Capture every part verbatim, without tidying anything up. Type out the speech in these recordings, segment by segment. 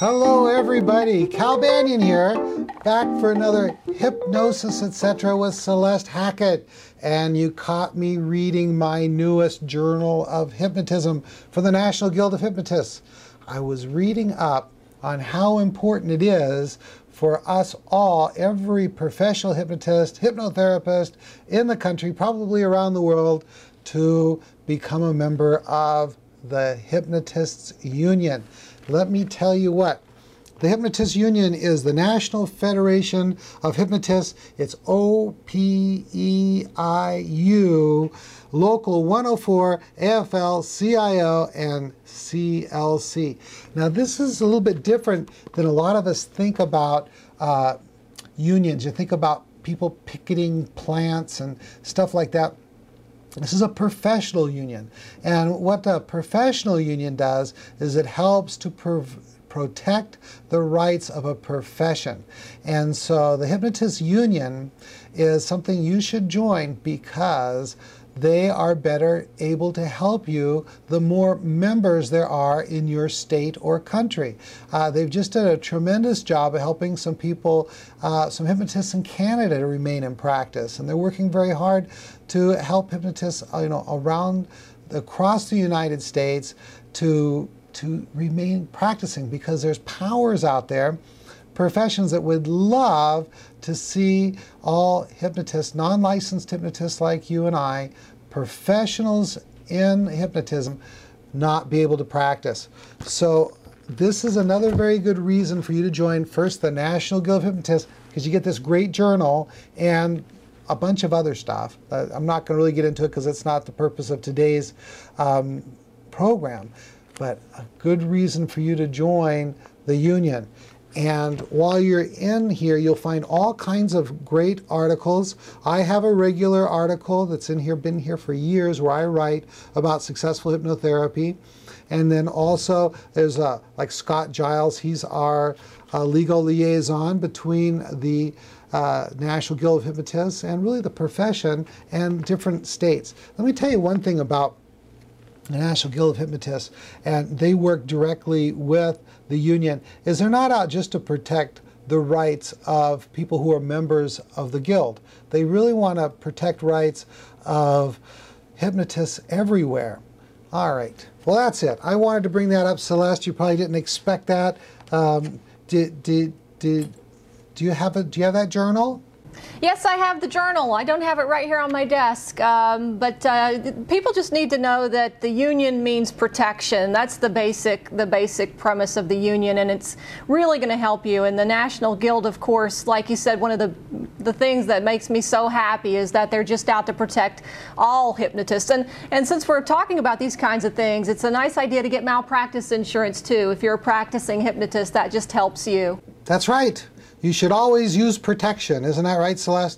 Hello everybody, Cal Banyan here, back for another Hypnosis et cetera with Celeste Hackett. And you caught me reading my newest journal of hypnotism for the National Guild of Hypnotists. I was reading up on how important it is for us all, every professional hypnotist, hypnotherapist in the country, probably around the world, to become a member of the Hypnotists Union. Let me tell you what, the Hypnotists Union is the National Federation of Hypnotists. It's O P E I U, Local one oh four, A F L C I O, and C L C. Now this is a little bit different than a lot of us think about uh, unions. You think about people picketing plants and stuff like that. This is a professional union, and what a professional union does is it helps to prov protect the rights of a profession. And so the Hypnotists Union is something you should join because they are better able to help you the more members there are in your state or country. Uh, they've just done a tremendous job of helping some people, uh, some hypnotists in Canada to remain in practice. And they're working very hard to help hypnotists uh, you know, around, across the United States to, to remain practicing, because there's powers out there, professions that would love to see all hypnotists, non-licensed hypnotists like you and I, professionals in hypnotism, not be able to practice. So this is another very good reason for you to join first the National Guild of Hypnotists, because you get this great journal and a bunch of other stuff. Uh, I'm not going to really get into it because it's not the purpose of today's um, program, but a good reason for you to join the union. And while you're in here, you'll find all kinds of great articles. I have a regular article that's in here, been here for years, where I write about successful hypnotherapy. And then also there's a, like Scott Giles, he's our uh, legal liaison between the uh, National Guild of Hypnotists and really the profession and different states. Let me tell you one thing about the National Guild of Hypnotists, and they work directly with the union, is they're not out just to protect the rights of people who are members of the guild. They really want to protect rights of hypnotists everywhere. All right, well that's it. I wanted to bring that up, Celeste. You probably didn't expect that. Um, did, did, did, do you have a, do you have that journal? Yes, I have the journal. I don't have it right here on my desk, um, but uh, people just need to know that the union means protection. That's the basic, the basic premise of the union, and it's really going to help you. And the National Guild, of course, like you said, one of the the things that makes me so happy is that they're just out to protect all hypnotists. And and since we're talking about these kinds of things, it's a nice idea to get malpractice insurance too. If you're a practicing hypnotist, that just helps you. That's right. You should always use protection. Isn't that right, Celeste?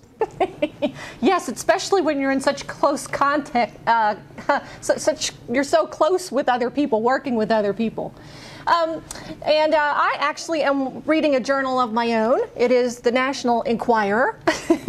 Yes, especially when you're in such close contact, uh, such, such you're so close with other people, working with other people. Um, and uh, I actually am reading a journal of my own. It is the National Enquirer.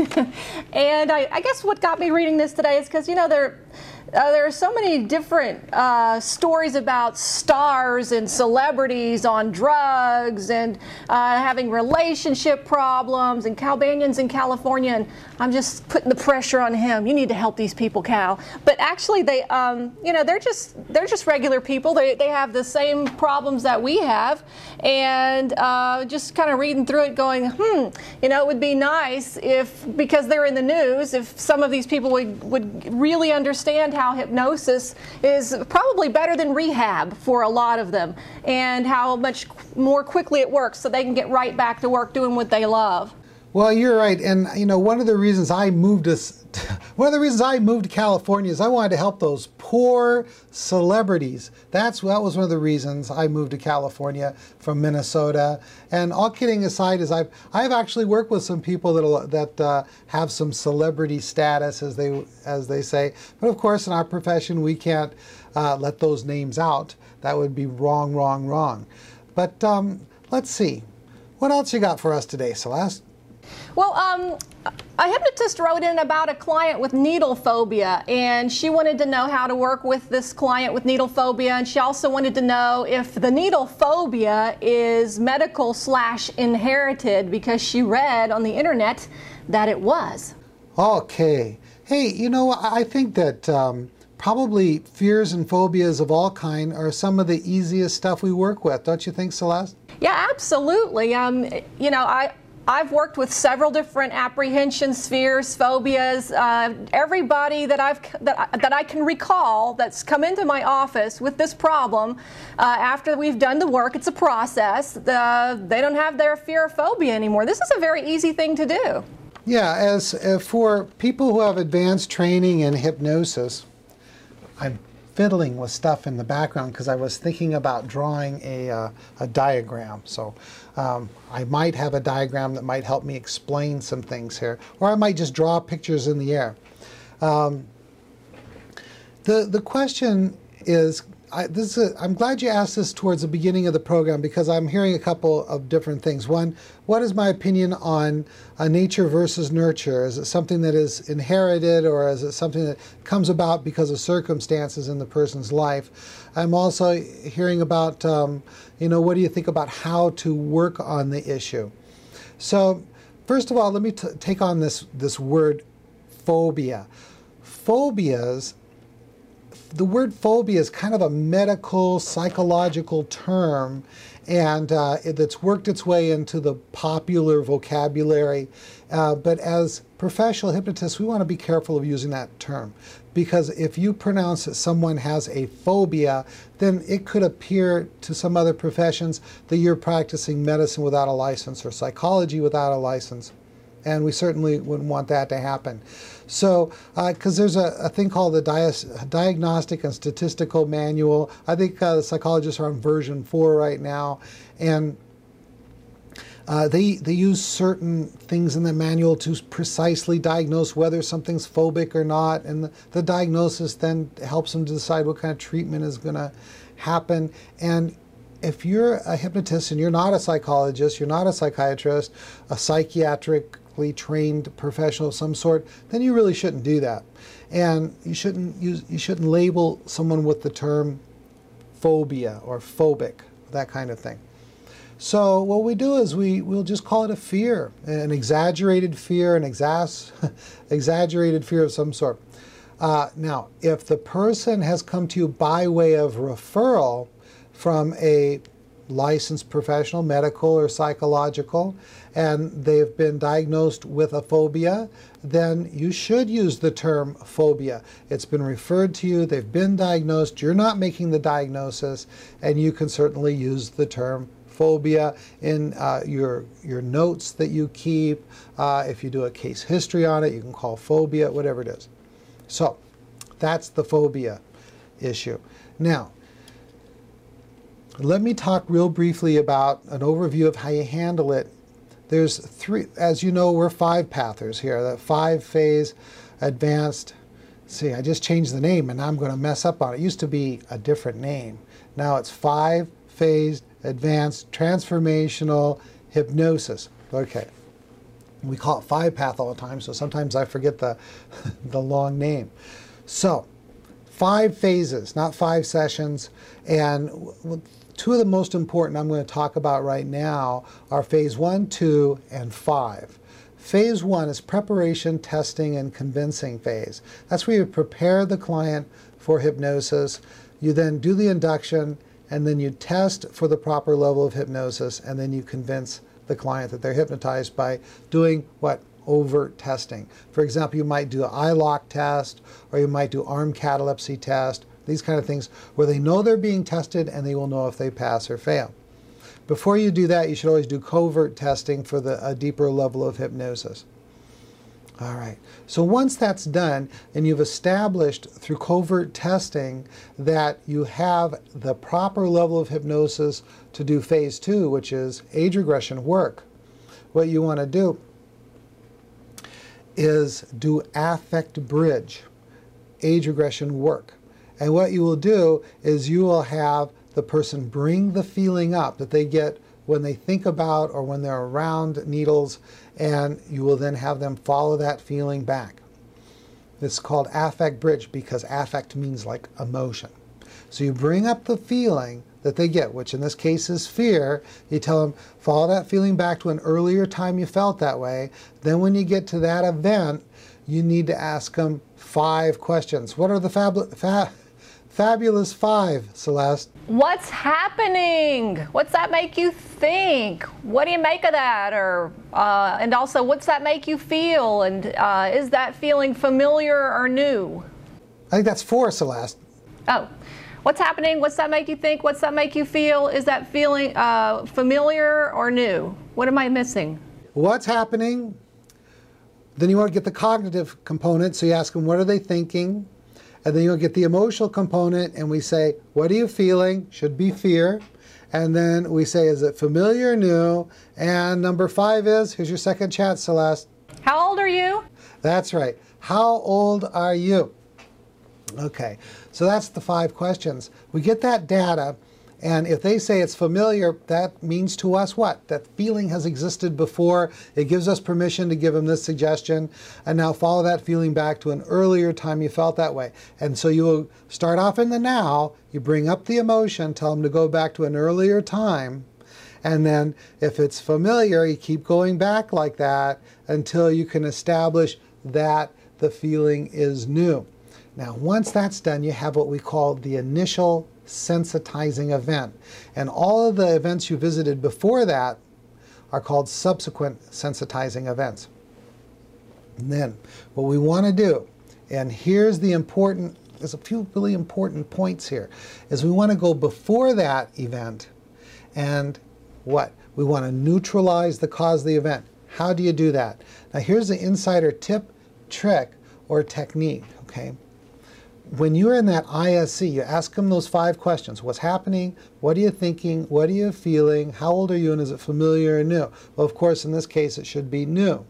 And I, I guess what got me reading this today is because, you know, there, uh, there are so many different uh, stories about stars and celebrities on drugs and uh, having relationship problems, and Cal Banyan's in California, and I'm just putting the pressure on him. You need to help these people, Cal. But actually, they, um, you know, they're just they're just regular people. They they have the same problems that we have, and uh, just kind of reading through it, going, hmm, you know, it would be nice if, because they're in the news, if some of these people would would really understand how hypnosis is probably better than rehab for a lot of them, and how much more quickly it works, so they can get right back to work doing what they love. Well, you're right, and you know, one of the reasons I moved us, one of the reasons I moved to California is I wanted to help those poor celebrities. That's that was one of the reasons I moved to California from Minnesota. And all kidding aside, is I've I've actually worked with some people that that uh, have some celebrity status, as they as they say. But of course, in our profession, we can't uh, let those names out. That would be wrong, wrong, wrong. But um, let's see, what else you got for us today, Celeste? Well, um, a hypnotist wrote in about a client with needle phobia, and she wanted to know how to work with this client with needle phobia, and she also wanted to know if the needle phobia is medical slash inherited, because she read on the internet that it was. Okay. Hey, you know, I think that um, probably fears and phobias of all kind are some of the easiest stuff we work with. Don't you think, Celeste? Yeah, absolutely. Um, you know, I... I've worked with several different apprehensions, fears, phobias. Uh, everybody that I've that, that I can recall that's come into my office with this problem, uh, after we've done the work, it's a process. The, they don't have their fear or phobia anymore. This is a very easy thing to do. Yeah, as uh, for people who have advanced training in hypnosis, I'm fiddling with stuff in the background because I was thinking about drawing a, uh, a diagram. So um, I might have a diagram that might help me explain some things here, or I might just draw pictures in the air. Um, the, the question is, I, this is a, I'm glad you asked this towards the beginning of the program, because I'm hearing a couple of different things. One, what is my opinion on uh, nature versus nurture? Is it something that is inherited, or is it something that comes about because of circumstances in the person's life? I'm also hearing about, um, you know, what do you think about how to work on the issue? So, first of all, let me t take on this, this word phobia. Phobias, the word phobia is kind of a medical, psychological term, and uh, that's worked its way into the popular vocabulary. Uh, but as professional hypnotists, we want to be careful of using that term, because if you pronounce that someone has a phobia, then it could appear to some other professions that you're practicing medicine without a license or psychology without a license. And we certainly wouldn't want that to happen. So, because uh, there's a, a thing called the Dias Diagnostic and Statistical Manual. I think uh, the psychologists are on version four right now. And uh, they, they use certain things in the manual to precisely diagnose whether something's phobic or not. And the, the diagnosis then helps them to decide what kind of treatment is going to happen. And if you're a hypnotist and you're not a psychologist, you're not a psychiatrist, a psychiatrically trained professional of some sort, then you really shouldn't do that. And you shouldn't use, you shouldn't label someone with the term phobia or phobic, that kind of thing. So what we do is we, we'll just call it a fear, an exaggerated fear, an exas exaggerated fear of some sort. Uh, now, if the person has come to you by way of referral from a licensed professional, medical or psychological, and they've been diagnosed with a phobia, then you should use the term phobia. It's been referred to you, they've been diagnosed, you're not making the diagnosis, and you can certainly use the term phobia in uh, your, your notes that you keep. Uh, if you do a case history on it, you can call phobia, whatever it is. So that's the phobia issue. Now, let me talk real briefly about an overview of how you handle it. There's three, as you know, we're five pathers here, the five phase advanced. See, I just changed the name and I'm going to mess up on it. It used to be a different name. Now it's five phased advanced transformational hypnosis. Okay. We call it five path all the time, so sometimes I forget the, the long name. So, five phases, not five sessions, and two of the most important I'm going to talk about right now are phase one, two, and five. Phase one is preparation, testing, and convincing phase. That's where you prepare the client for hypnosis. You then do the induction, and then you test for the proper level of hypnosis, and then you convince the client that they're hypnotized by doing what? Overt testing. For example, you might do an eye lock test, or you might do arm catalepsy test, these kind of things where they know they're being tested and they will know if they pass or fail. Before you do that, you should always do covert testing for the, a deeper level of hypnosis. All right, so once that's done and you've established through covert testing that you have the proper level of hypnosis to do phase two, which is age regression work, what you want to do is do affect bridge, age regression work. And what you will do is you will have the person bring the feeling up that they get when they think about or when they're around needles, and you will then have them follow that feeling back. This is called affect bridge because affect means like emotion. So you bring up the feeling that they get, which in this case is fear. You tell them, follow that feeling back to an earlier time you felt that way. Then when you get to that event, you need to ask them five questions. What are the fab fa fabulous five, Celeste? What's happening? What's that make you think? What do you make of that? Or uh, and also, what's that make you feel? And uh, is that feeling familiar or new? I think that's four, Celeste. Oh, what's happening? What's that make you think? What's that make you feel? Is that feeling uh, familiar or new? What am I missing? What's happening? Then you want to get the cognitive component, so you ask them, what are they thinking? And then you'll get the emotional component, and we say, what are you feeling? Should be fear. And then we say, is it familiar or new? And number five is, here's your second chance, Celeste. How old are you? That's right. How old are you? Okay, so that's the five questions. We get that data, and if they say it's familiar, that means to us what? That feeling has existed before. It gives us permission to give them this suggestion, and now follow that feeling back to an earlier time you felt that way. And so you will start off in the now, you bring up the emotion, tell them to go back to an earlier time, and then if it's familiar, you keep going back like that until you can establish that the feeling is new. Now, once that's done, you have what we call the initial sensitizing event. And all of the events you visited before that are called subsequent sensitizing events. And then, what we want to do, and here's the important, there's a few really important points here, is we want to go before that event and what? We want to neutralize the cause of the event. How do you do that? Now, here's the insider tip, trick, or technique, okay? When you're in that I S C, you ask them those five questions. What's happening? What are you thinking? What are you feeling? How old are you? And is it familiar or new? Well, of course, in this case, it should be new.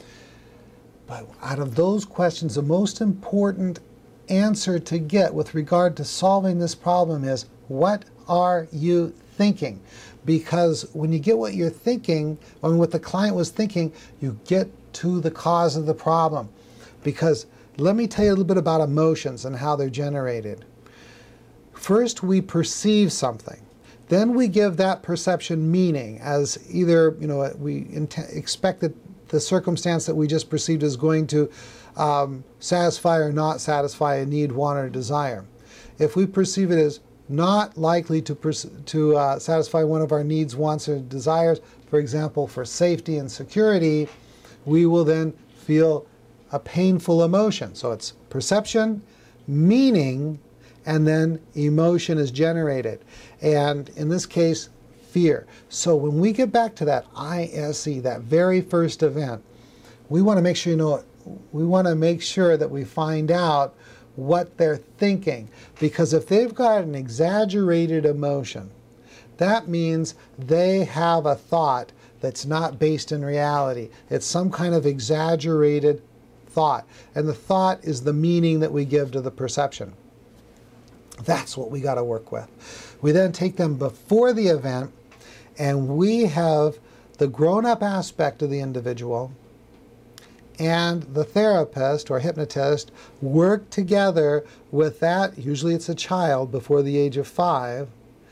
But out of those questions, the most important answer to get with regard to solving this problem is, what are you thinking? Because when you get what you're thinking, or what the client was thinking, you get to the cause of the problem. Because let me tell you a little bit about emotions and how they're generated. First, we perceive something. Then we give that perception meaning as either, you know, we expect that the circumstance that we just perceived is going to um, satisfy or not satisfy a need, want, or desire. If we perceive it as not likely to, to uh, satisfy one of our needs, wants, or desires, for example, for safety and security, we will then feel a painful emotion. So it's perception, meaning, and then emotion is generated. And in this case, fear. So when we get back to that I S C, that very first event, we want to make sure, you know, we want to make sure that we find out what they're thinking. Because if they've got an exaggerated emotion, that means they have a thought that's not based in reality. It's some kind of exaggerated thought. And the thought is the meaning that we give to the perception. That's what we got to work with. We then take them before the event, and we have the grown-up aspect of the individual and the therapist or hypnotist work together with that, usually it's a child before the age of five,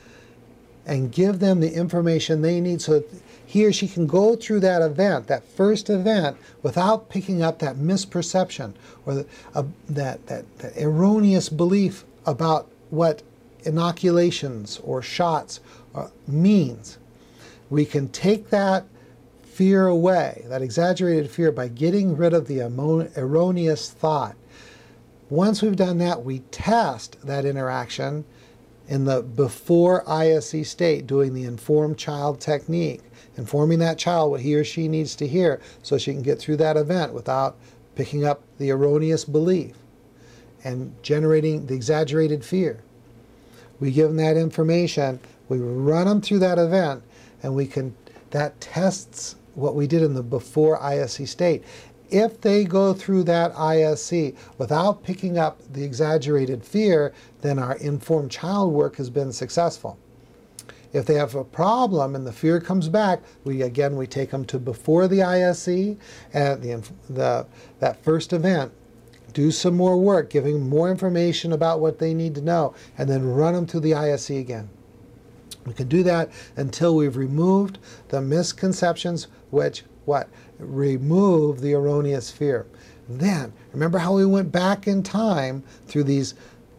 and give them the information they need so that he or she can go through that event, that first event, without picking up that misperception or the, uh, that, that, that erroneous belief about what inoculations or shots uh, means. We can take that fear away, that exaggerated fear, by getting rid of the erroneous thought. Once we've done that, we test that interaction in the before I S C state, doing the informed child technique, informing that child what he or she needs to hear so she can get through that event without picking up the erroneous belief and generating the exaggerated fear. We give them that information, we run them through that event, and we can, that tests what we did in the before I S C state. If they go through that I S C without picking up the exaggerated fear, then our informed child work has been successful. If they have a problem and the fear comes back, we again, we take them to before the I S E and the, the, that first event, do some more work, giving more information about what they need to know, and then run them through the I S E again. We can do that until we've removed the misconceptions, which, what? Remove the erroneous fear. Then, remember how we went back in time through these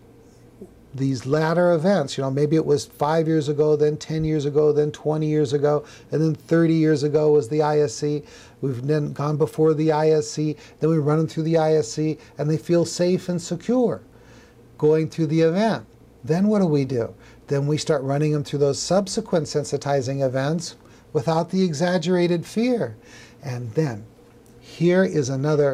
these latter events. You know, maybe it was five years ago, then ten years ago, then twenty years ago, and then thirty years ago was the I S E. We've then gone before the I S E, then we run them through the I S E, and they feel safe and secure going through the event. Then what do we do? Then we start running them through those subsequent sensitizing events without the exaggerated fear. And then, here is another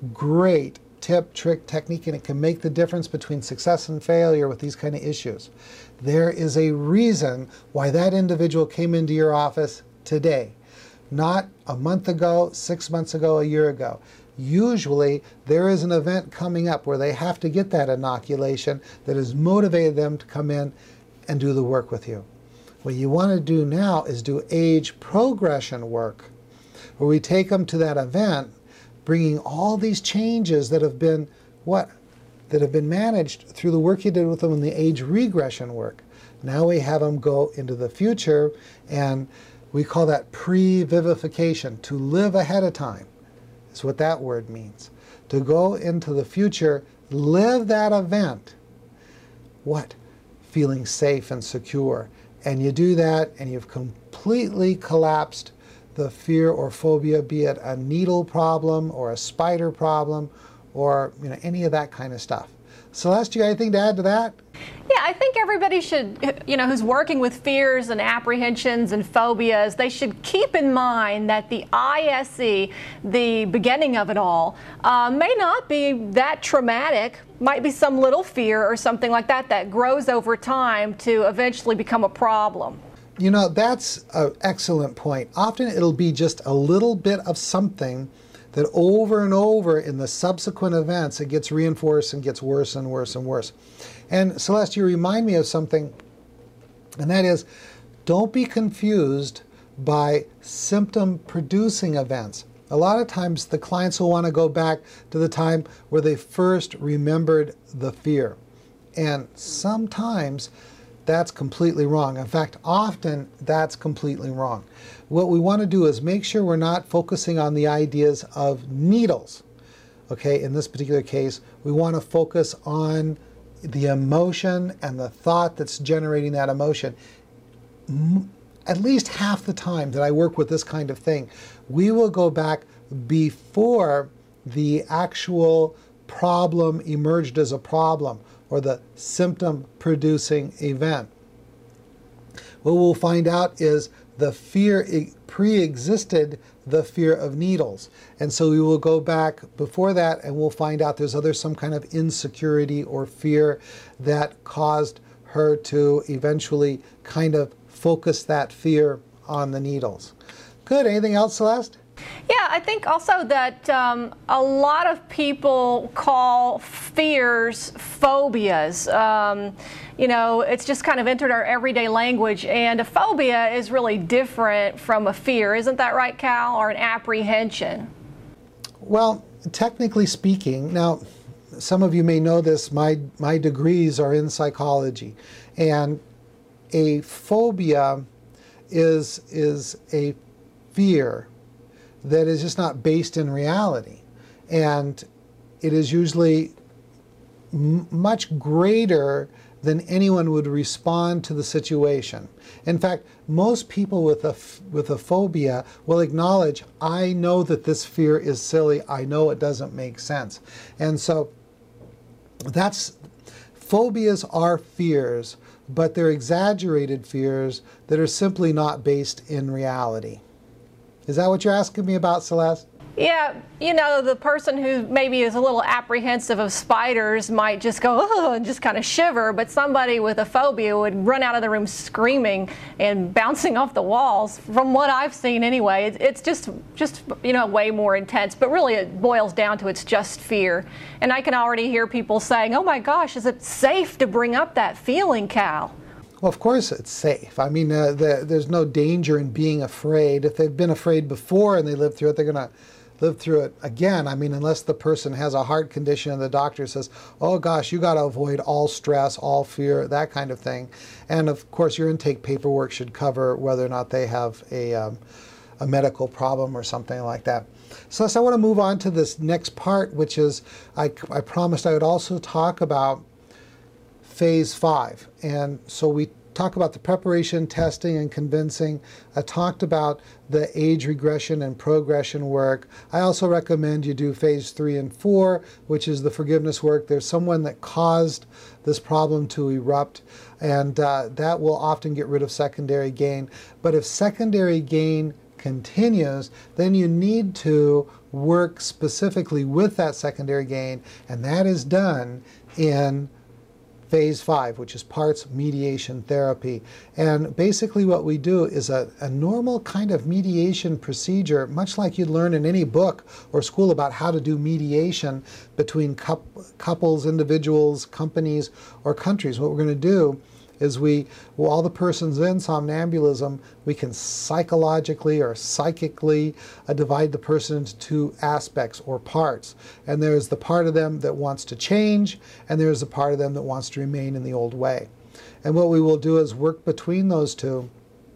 great tip, trick, technique, and it can make the difference between success and failure with these kind of issues. There is a reason why that individual came into your office today, not a month ago, six months ago, a year ago. Usually there is an event coming up where they have to get that inoculation that has motivated them to come in and do the work with you. What you want to do now is do age progression work, where we take them to that event, bringing all these changes that have been what? That have been managed through the work you did with them in the age regression work. Now we have them go into the future, and we call that pre-vivification, to live ahead of time. That's what that word means. To go into the future, live that event. What? Feeling safe and secure. And you do that, and you've completely collapsed the fear or phobia, be it a needle problem or a spider problem or you know any of that kind of stuff. Celeste, you got anything to add to that? Yeah, I think everybody should, you know, who's working with fears and apprehensions and phobias, they should keep in mind that the I S E, the beginning of it all, uh, may not be that traumatic. Might be some little fear or something like that that grows over time to eventually become a problem. You know, that's an excellent point. Often it'll be just a little bit of something that over and over in the subsequent events, it gets reinforced and gets worse and worse and worse. And Celeste, you remind me of something, and that is, don't be confused by symptom-producing events. A lot of times the clients will want to go back to the time where they first remembered the fear. And sometimes that's completely wrong. In fact, often that's completely wrong. What we want to do is make sure we're not focusing on the ideas of needles. Okay, in this particular case, we want to focus on the emotion and the thought that's generating that emotion. At least half the time that I work with this kind of thing, we will go back before the actual problem emerged as a problem, or the symptom-producing event. What we'll find out is the fear pre-existed the fear of needles. And so we will go back before that and we'll find out there's other some kind of insecurity or fear that caused her to eventually kind of focus that fear on the needles. Good. Anything else, Celeste? Yeah, I think also that um, a lot of people call fears phobias. Um, you know, it's just kind of entered our everyday language, and a phobia is really different from a fear. Isn't that right, Cal? Or an apprehension? Well, technically speaking, now, some of you may know this, my, my degrees are in psychology, and a phobia is, is a fear that is just not based in reality. And it is usually m much greater than anyone would respond to the situation. In fact, most people with a, with a phobia will acknowledge, I know that this fear is silly, I know it doesn't make sense. And so that's, phobias are fears, but they're exaggerated fears that are simply not based in reality. Is that what you're asking me about, Celeste? Yeah, you know, the person who maybe is a little apprehensive of spiders might just go, oh, and just kind of shiver, but somebody with a phobia would run out of the room screaming and bouncing off the walls, from what I've seen anyway. It's just, just you know, way more intense, but really it boils down to it's just fear. And I can already hear people saying, oh my gosh, is it safe to bring up that feeling, Cal? Well, of course it's safe. I mean, uh, the, there's no danger in being afraid. If they've been afraid before and they lived through it, they're going to live through it again. I mean, unless the person has a heart condition and the doctor says, oh gosh, you got to avoid all stress, all fear, that kind of thing. And of course, your intake paperwork should cover whether or not they have a, um, a medical problem or something like that. So, so I want to move on to this next part, which is I, I promised I would also talk about phase five. And so we talk about the preparation, testing, and convincing. I talked about the age regression and progression work. I also recommend you do phase three and four, which is the forgiveness work. There's someone that caused this problem to erupt, and uh, that will often get rid of secondary gain. But if secondary gain continues, then you need to work specifically with that secondary gain, and that is done in phase five, which is parts mediation therapy. And basically what we do is a, a normal kind of mediation procedure, much like you'd learn in any book or school about how to do mediation between couples, individuals, companies, or countries. What we're going to do is we, while the person's in somnambulism, we can psychologically or psychically uh, divide the person into two aspects or parts. And there's the part of them that wants to change, and there's the part of them that wants to remain in the old way. And what we will do is work between those two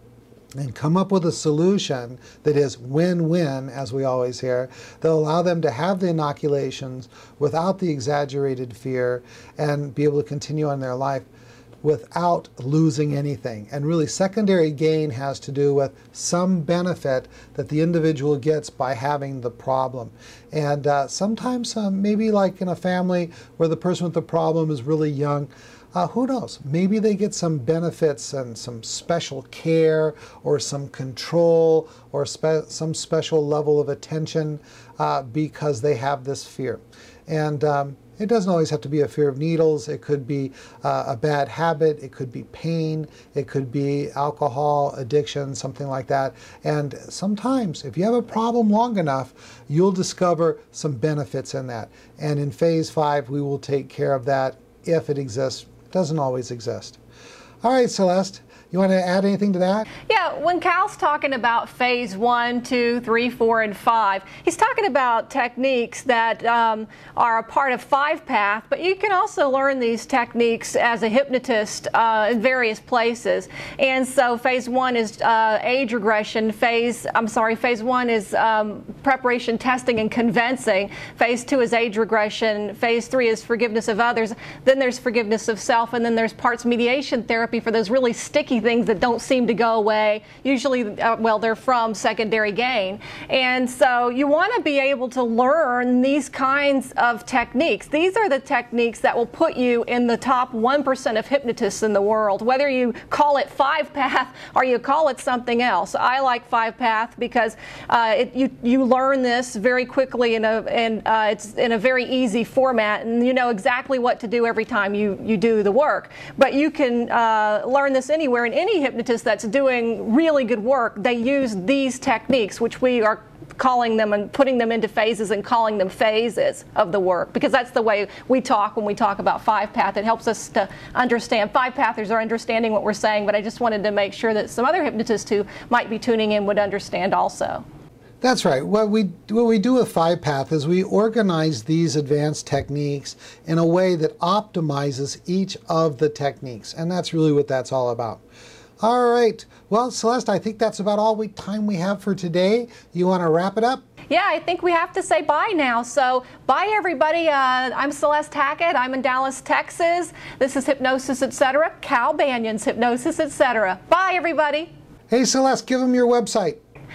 and come up with a solution that is win-win, as we always hear, that'll allow them to have the inoculations without the exaggerated fear and be able to continue on their life without losing anything. And really, secondary gain has to do with some benefit that the individual gets by having the problem. And uh, sometimes, uh, maybe like in a family where the person with the problem is really young, uh, who knows? Maybe they get some benefits and some special care or some control or spe- some special level of attention uh, because they have this fear. And um, it doesn't always have to be a fear of needles. It could be uh, a bad habit. It could be pain. It could be alcohol addiction, something like that. And sometimes, if you have a problem long enough, you'll discover some benefits in that. And in phase five, we will take care of that if it exists. It doesn't always exist. All right, Celeste. You want to add anything to that? Yeah, when Cal's talking about phase one, two, three, four, and five, he's talking about techniques that um, are a part of five path, but you can also learn these techniques as a hypnotist uh, in various places. And so phase one is uh, age regression. Phase, I'm sorry, phase one is um, preparation, testing, and convincing. Phase two is age regression. Phase three is forgiveness of others. Then there's forgiveness of self, and then there's parts mediation therapy for those really sticky things that don't seem to go away. Usually, uh, well, they're from secondary gain. And so you want to be able to learn these kinds of techniques. These are the techniques that will put you in the top one percent of hypnotists in the world, whether you call it five path or you call it something else. I like five path because uh, it, you, you learn this very quickly in a, and uh, it's in a very easy format, and you know exactly what to do every time you, you do the work. But you can uh, learn this anywhere. And any hypnotist that's doing really good work, they use these techniques, which we are calling them and putting them into phases and calling them phases of the work, because that's the way we talk when we talk about five path. It helps us to understand. Five pathers are understanding what we're saying, but I just wanted to make sure that some other hypnotists who might be tuning in would understand also. That's right. What we, what we do with five path is we organize these advanced techniques in a way that optimizes each of the techniques. And that's really what that's all about. All right. Well, Celeste, I think that's about all we, time we have for today. You want to wrap it up? Yeah, I think we have to say bye now. So bye, everybody. Uh, I'm Celeste Hackett. I'm in Dallas, Texas. This is Hypnosis, et cetera. Cal Banion's Hypnosis, et cetera. Bye, everybody. Hey, Celeste, give them your website.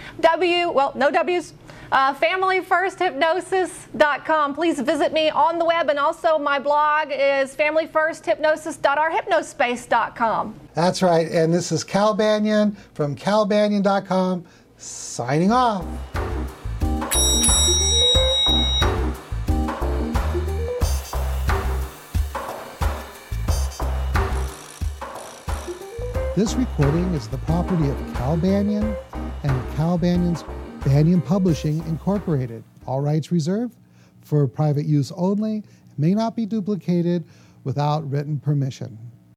W, well, no W's, uh, family first hypnosis dot com. Please visit me on the web, and also my blog is family first hypnosis dot our hypnospace dot com. That's right, and this is Cal Banion from cal banion dot com signing off. This recording is the property of Cal Banion and Cal Banion's Banion Publishing, Incorporated. All rights reserved for private use only, may not be duplicated without written permission.